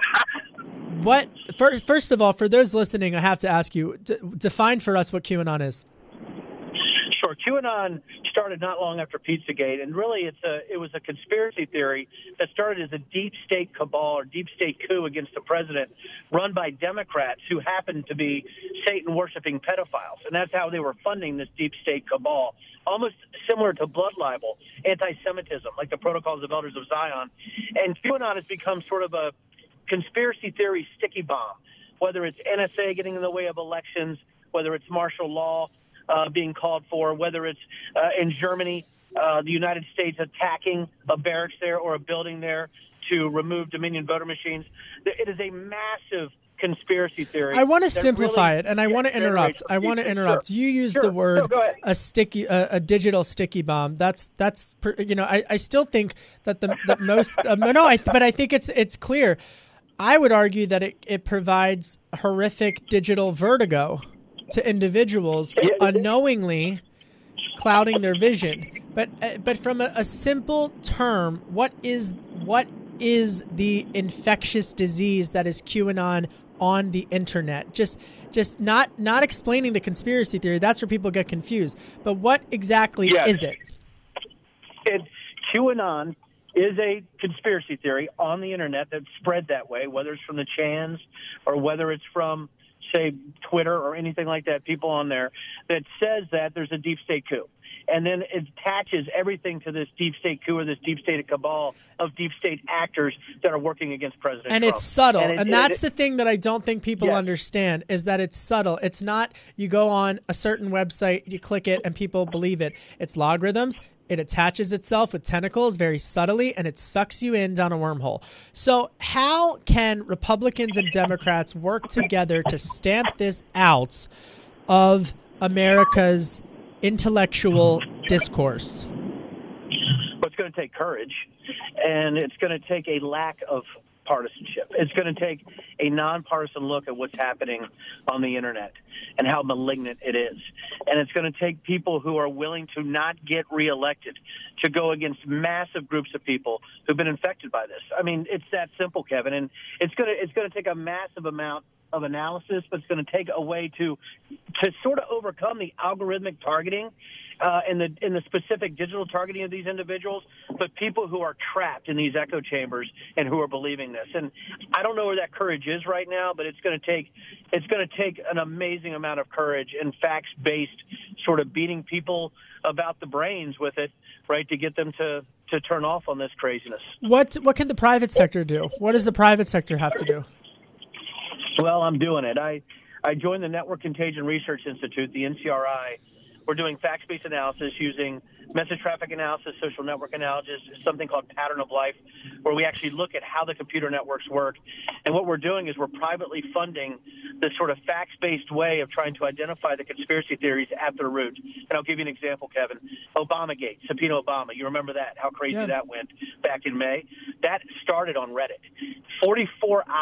First of all, for those listening, I have to ask you, define for us what QAnon is. Sure. QAnon started not long after Pizzagate, and really it was a conspiracy theory that started as a deep state cabal or deep state coup against the president, run by Democrats who happened to be Satan-worshiping pedophiles. And that's how they were funding this deep state cabal, almost similar to blood libel, anti-Semitism, like the Protocols of Elders of Zion. And QAnon has become sort of a conspiracy theory sticky bomb, whether it's NSA getting in the way of elections, whether it's martial law being called for, whether it's in Germany, the United States attacking a barracks there or a building there to remove Dominion voter machines. It is a massive conspiracy theory. I want to simplify it, and I want to interrupt. Sure. You use the word a digital sticky bomb. I still think that the most but I think it's clear. I would argue that it provides horrific digital vertigo to individuals, unknowingly clouding their vision. But from a simple term, what is the infectious disease that is QAnon on the internet? Just not explaining the conspiracy theory. That's where people get confused. But what exactly is it? QAnon is a conspiracy theory on the internet that's spread that way, whether it's from the Chans or whether it's from, say, Twitter or anything like that, people on there, that says that there's a deep state coup. And then it attaches everything to this deep state coup or this deep state cabal of deep state actors that are working against President Trump. It's subtle. And that's the thing that I don't think people understand, is that it's subtle. It's not you go on a certain website, you click it, and people believe it. It's logarithms. It attaches itself with tentacles very subtly, and it sucks you in down a wormhole. So how can Republicans and Democrats work together to stamp this out of America's intellectual discourse? Well, it's going to take courage, and it's going to take a lack of partisanship. It's going to take a nonpartisan look at what's happening on the internet and how malignant it is. And it's going to take people who are willing to not get reelected to go against massive groups of people who've been infected by this. I mean, it's that simple, Kevin. And it's going to take a massive amount of analysis, but it's going to take a way to sort of overcome the algorithmic targeting and the specific digital targeting of these individuals, but people who are trapped in these echo chambers and who are believing this. And I don't know where that courage is right now, but it's going to take an amazing amount of courage and facts-based sort of beating people about the brains with it, right, to get them to turn off on this craziness. What can the private sector do? What does the private sector have to do? Well, I'm doing it. I joined the Network Contagion Research Institute, the NCRI. We're doing facts-based analysis using message traffic analysis, social network analysis, something called pattern of life, where we actually look at how the computer networks work. And what we're doing is we're privately funding this sort of facts-based way of trying to identify the conspiracy theories at their root. And I'll give you an example, Kevin. Obamagate, subpoena Obama. You remember that, how crazy that went back in May? That started on Reddit. 40 to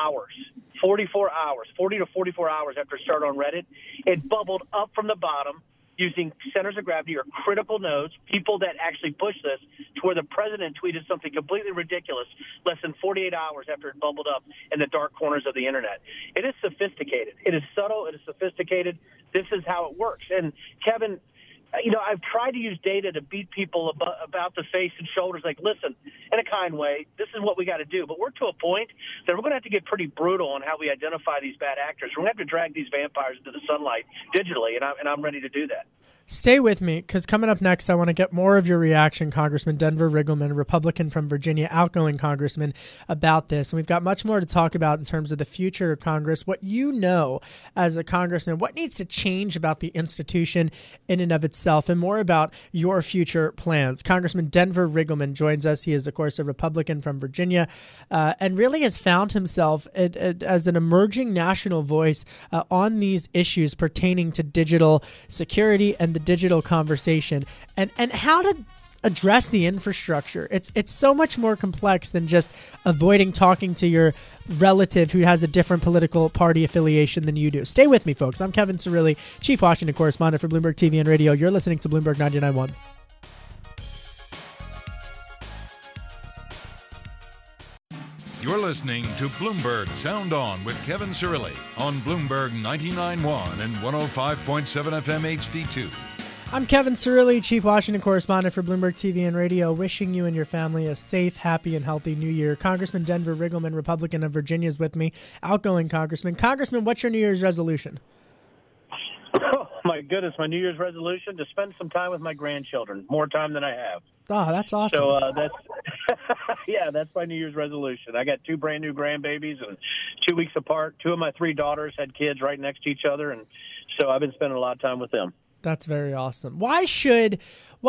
44 hours after it started on Reddit, it bubbled up from the bottom using centers of gravity or critical nodes, people that actually pushed this to where the president tweeted something completely ridiculous less than 48 hours after it bubbled up in the dark corners of the internet. It is sophisticated. It is subtle. It is sophisticated. This is how it works. And, Kevin, you know, I've tried to use data to beat people about the face and shoulders, like, listen, in a kind way, this is what we got to do. But we're to a point that we're going to have to get pretty brutal on how we identify these bad actors. We're going to have to drag these vampires into the sunlight digitally, and I'm ready to do that. Stay with me, because coming up next, I want to get more of your reaction, Congressman Denver Riggleman, a Republican from Virginia, outgoing congressman, about this. And we've got much more to talk about in terms of the future of Congress, what you know as a congressman, what needs to change about the institution in and of itself, and more about your future plans. Congressman Denver Riggleman joins us. He is, of course, a Republican from Virginia, and really has found himself as an emerging national voice on these issues pertaining to digital security and the digital conversation, and how to address the infrastructure. It's so much more complex than just avoiding talking to your relative who has a different political party affiliation than you do. Stay with me, folks. I'm Kevin Cirilli, Chief Washington Correspondent for Bloomberg TV and Radio. You're listening to Bloomberg 99.1. You're listening to Bloomberg Sound On with Kevin Cirilli on Bloomberg 99.1 and 105.7 FM HD2. I'm Kevin Cirilli, Chief Washington Correspondent for Bloomberg TV and Radio, wishing you and your family a safe, happy, and healthy new year. Congressman Denver Riggleman, Republican of Virginia, is with me, outgoing congressman. Congressman, what's your New Year's resolution? Oh, my goodness, my New Year's resolution, to spend some time with my grandchildren, more time than I have. Oh, that's awesome. So that's my New Year's resolution. I got 2 brand new grandbabies, and 2 weeks apart. 2 of my 3 daughters had kids right next to each other, and so I've been spending a lot of time with them. That's very awesome. Why should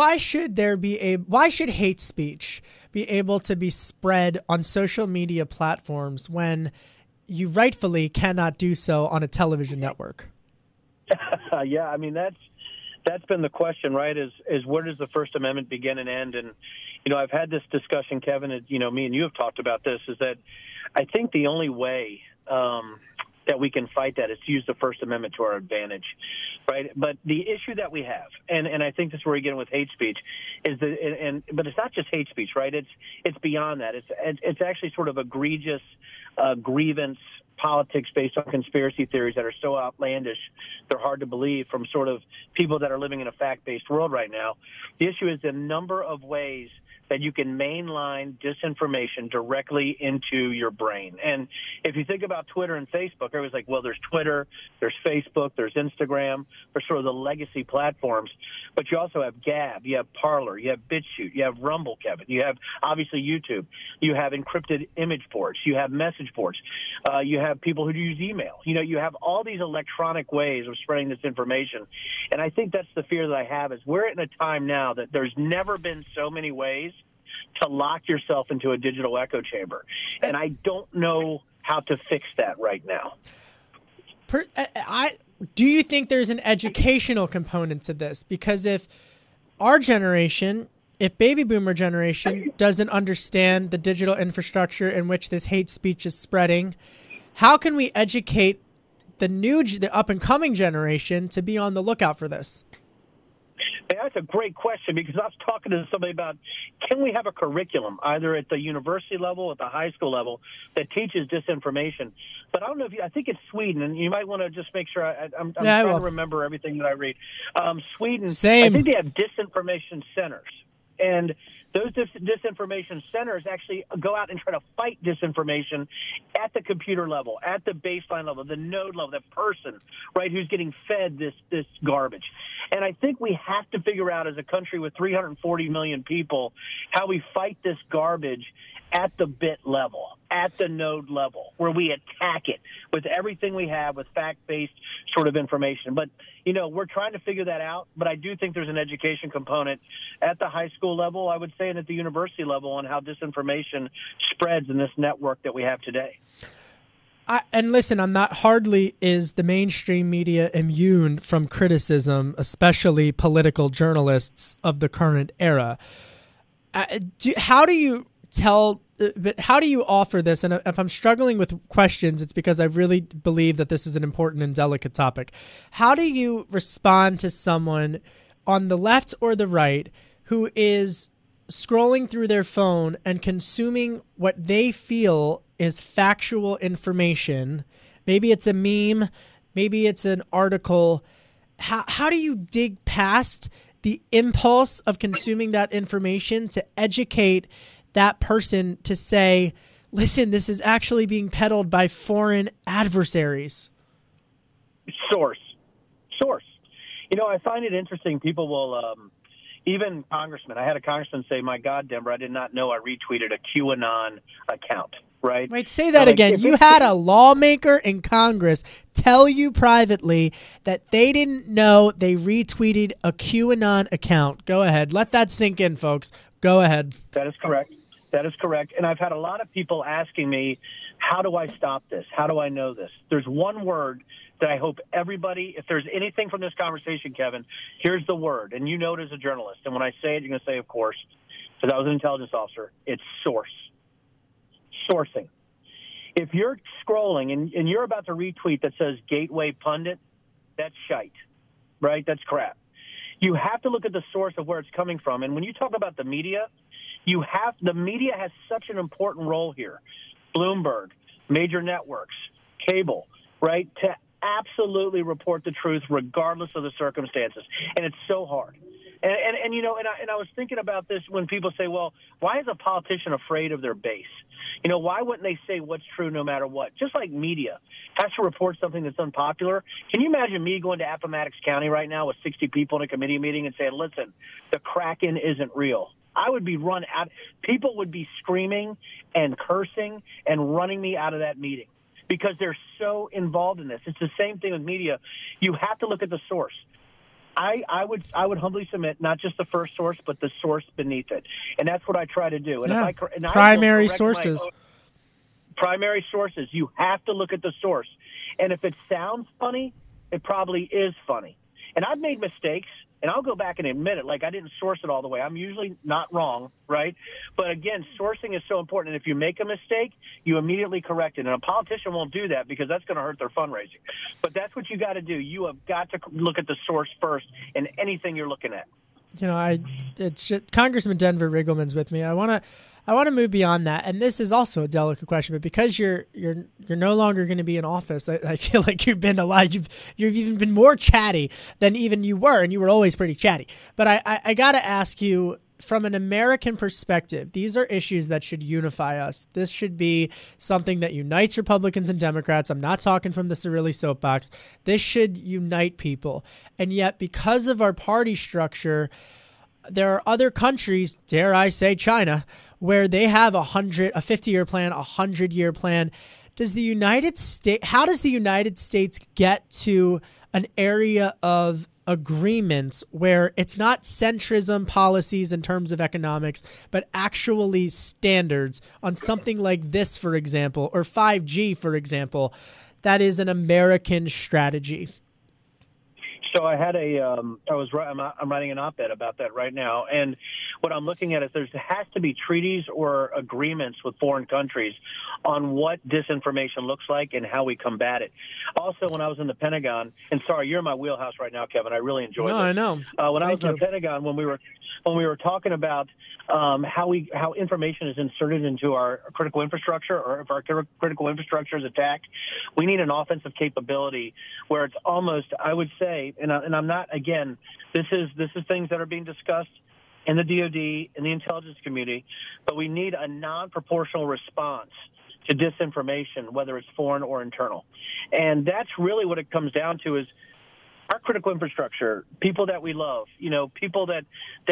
hate speech be able to be spread on social media platforms when you rightfully cannot do so on a television network? Yeah, I mean that's been the question, right? Is where does the First Amendment begin and end? And you know, I've had this discussion, Kevin. And, you know, me and you have talked about this. Is that I think the only way that we can fight that is to use the First Amendment to our advantage, right? But the issue that we have, and I think this is where we get in with hate speech, is that, but it's not just hate speech, right? It's beyond that. It's actually sort of egregious grievance politics based on conspiracy theories that are so outlandish they're hard to believe from sort of people that are living in a fact-based world right now. The issue is the number of ways that you can mainline disinformation directly into your brain. And if you think about Twitter and Facebook, everybody's like, well, there's Twitter, there's Facebook, there's Instagram, there's sort of the legacy platforms. But you also have Gab, you have Parler, you have BitChute, you have Rumble, Kevin, you have obviously YouTube, you have encrypted image boards, you have message boards, you have people who use email. You know, you have all these electronic ways of spreading this information. And I think that's the fear that I have is we're in a time now that there's never been so many ways to lock yourself into a digital echo chamber. And I don't know how to fix that right now. Do you think there's an educational component to this? Because if our generation, if baby boomer generation doesn't understand the digital infrastructure in which this hate speech is spreading, how can we educate the up and coming generation to be on the lookout for this? Hey, that's a great question, because I was talking to somebody about, can we have a curriculum either at the university level, at the high school level, that teaches disinformation? But I don't know if I think it's Sweden, and you might want to just make sure I'm trying to remember everything that I read. Sweden, Same. I think they have disinformation centers, and those disinformation centers actually go out and try to fight disinformation at the computer level, at the baseline level, the node level, the person, right, who's getting fed this garbage. And I think we have to figure out as a country with 340 million people how we fight this garbage at the bit level, at the node level, where we attack it with everything we have, with fact-based sort of information. But, you know, we're trying to figure that out. But I do think there's an education component at the high school level, I would say, and at the university level on how disinformation spreads in this network that we have today. And listen, I'm not hardly is the mainstream media immune from criticism, especially political journalists of the current era. How do you offer this? And if I'm struggling with questions, it's because I really believe that this is an important and delicate topic. How do you respond to someone on the left or the right who is scrolling through their phone and consuming what they feel is factual information? Maybe it's a meme, maybe it's an article. How do you dig past the impulse of consuming that information to educate that person to say, listen, this is actually being peddled by foreign adversaries? Source. You know, I find it interesting. People will, even congressmen. I had a congressman say, my God, Denver, I did not know I retweeted a QAnon account, right? Wait, say that again. You had a lawmaker in Congress tell you privately that they didn't know they retweeted a QAnon account. Go ahead. Let that sink in, folks. Go ahead. That is correct. And I've had a lot of people asking me, how do I stop this? How do I know this? There's one word that I hope everybody, if there's anything from this conversation, Kevin, here's the word. And you know it as a journalist. And when I say it, you're going to say, of course, because I was an intelligence officer. It's source. Sourcing. If you're scrolling and you're about to retweet that says Gateway Pundit, that's shite, right? That's crap. You have to look at the source of where it's coming from. And when you talk about the media, the media has such an important role here. Bloomberg, major networks, cable, right? To absolutely report the truth regardless of the circumstances. And it's so hard. And you know, and I was thinking about this when people say, well, why is a politician afraid of their base? You know, why wouldn't they say what's true no matter what? Just like media has to report something that's unpopular. Can you imagine me going to Appomattox County right now with 60 people in a committee meeting and saying, listen, the Kraken isn't real? I would be run out. People would be screaming and cursing and running me out of that meeting because they're so involved in this. It's the same thing with media. You have to look at the source. I would humbly submit not just the first source, but the source beneath it, and that's what I try to do. And primary sources. Primary sources. You have to look at the source, and if it sounds funny, it probably is funny. And I've made mistakes, and I'll go back and admit it. Like, I didn't source it all the way. I'm usually not wrong, right? But again, sourcing is so important. And if you make a mistake, you immediately correct it. And a politician won't do that because that's going to hurt their fundraising. But that's what you got to do. You have got to look at the source first in anything you're looking at. You know, it's just, Congressman Denver Riggleman's with me. I want to move beyond that, and this is also a delicate question. But because you're no longer going to be in office, I feel like you've been alive. You've even been more chatty than even you were, and you were always pretty chatty. But I got to ask you, from an American perspective, these are issues that should unify us. This should be something that unites Republicans and Democrats. I'm not talking from the Cirilli soapbox. This should unite people. And yet, because of our party structure, there are other countries, dare I say China, where they have a 50-year plan, a 100-year plan. How does the United States get to an area of agreements where it's not centrism policies in terms of economics, but actually standards on something like this, for example, or 5G, for example, that is an American strategy? So I had I'm writing an op-ed about that right now, and what I'm looking at is there has to be treaties or agreements with foreign countries on what disinformation looks like and how we combat it. Also, when I was in the Pentagon, and sorry, you're in my wheelhouse right now, Kevin. I really enjoyed it. No, I know. When I was in the Pentagon, when we were talking about how information is inserted into our critical infrastructure, or if our critical infrastructure is attacked, we need an offensive capability where it's almost, I would say, and I'm not, again, this is things that are being discussed in the DOD, in the intelligence community, but we need a non-proportional response to disinformation, whether it's foreign or internal. And that's really what it comes down to, is our critical infrastructure, people that we love, people that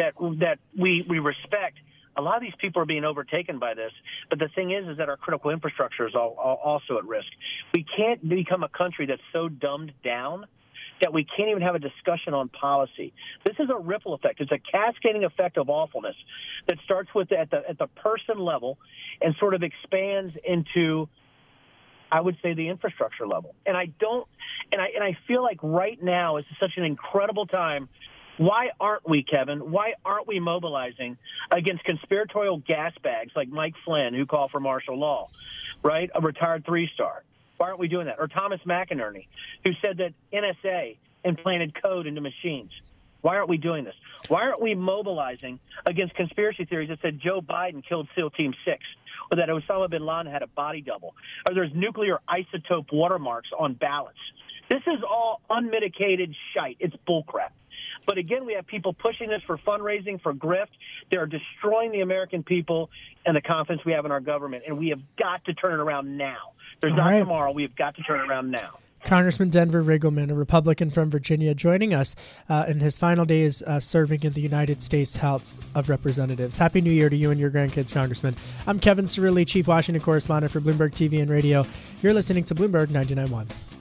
we respect. A lot of these people are being overtaken by this. But the thing is that our critical infrastructure is also at risk. We can't become a country that's so dumbed down that we can't even have a discussion on policy. This is a ripple effect. It's a cascading effect of awfulness that starts with at the person level and sort of expands into, I would say, the infrastructure level. And I feel like right now is such an incredible time. Why aren't we, Kevin? Why aren't we mobilizing against conspiratorial gas bags like Mike Flynn, who called for martial law, right? A retired 3-star. Why aren't we doing that? Or Thomas McInerney, who said that NSA implanted code into machines. Why aren't we doing this? Why aren't we mobilizing against conspiracy theories that said Joe Biden killed SEAL Team 6, or that Osama bin Laden had a body double, or there's nuclear isotope watermarks on ballots? This is all unmitigated shite. It's bullcrap. But again, we have people pushing this for fundraising, for grift. They're destroying the American people and the confidence we have in our government, and we have got to turn it around now. There's not tomorrow. We have got to turn it around now. Congressman Denver Riggleman, a Republican from Virginia, joining us in his final days serving in the United States House of Representatives. Happy New Year to you and your grandkids, Congressman. I'm Kevin Cirilli, Chief Washington Correspondent for Bloomberg TV and Radio. You're listening to Bloomberg 99.1.